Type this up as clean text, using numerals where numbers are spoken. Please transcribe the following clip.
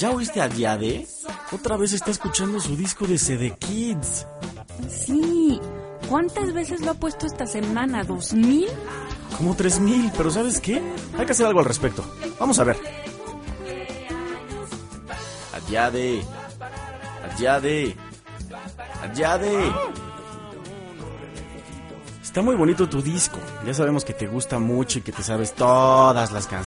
¿Ya oíste a Yade? Otra vez está escuchando su disco de CD Kids. Sí. ¿Cuántas veces lo ha puesto esta semana? ¿2000? Como 3000, pero ¿sabes qué? Hay que hacer algo al respecto. Vamos a ver. Yade. Yade. Yade. Está muy bonito tu disco. Ya sabemos que te gusta mucho y que te sabes todas las canciones.